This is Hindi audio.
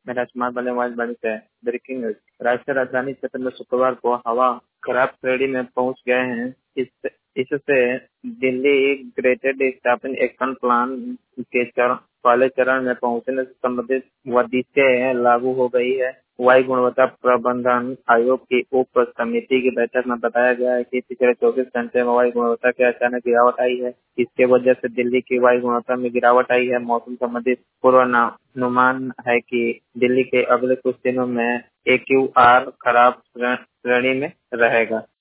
मैं राजकुमार बल्लेवाल बड़ी से ब्रेकिंग न्यूज। राष्ट्रीय राजधानी क्षेत्र में शुक्रवार को हवा खराब श्रेणी में पहुंच गए हैं। इससे Delhi graded staffing action plan के पहले चरण में पहुंचने से संबंधित वदिशें लागू हो गई है। वायु गुणवत्ता प्रबंधन आयोग की उप समिति की बैठक में बताया गया है कि पिछले 24 घंटे में वायु गुणवत्ता के अचानक गिरावट आई है। इसके वजह से दिल्ली की वायु गुणवत्ता में गिरावट आई है। मौसम संबंधित पूर्वानुमान है कि दिल्ली के अगले कुछ दिनों में AQR खराब श्रेणी में रहेगा।